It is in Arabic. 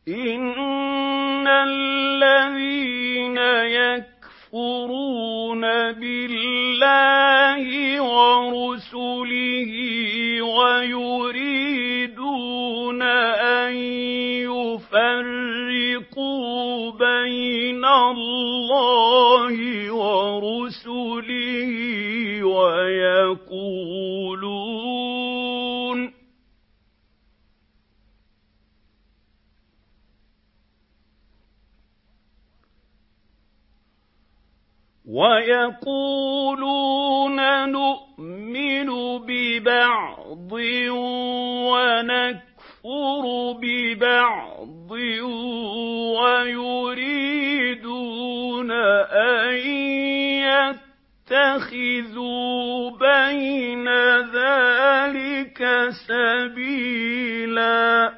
إِنَّ الَّذِينَ يَكْفُرُونَ بِاللَّهِ وَرُسُلِهِ وَيُرِيدُونَ أَن يُفَرِّقُوا بَيْنَ اللَّهِ وَرُسُلِهِ وَيَقُولُونَ نُؤْمِنُ بِبَعْضٍ وَنَكْفُرُ بِبَعْضٍ وَيُرِيدُونَ أَن يَتَّخِذُوا بَيْنَ ذَلِكَ سَبِيلًا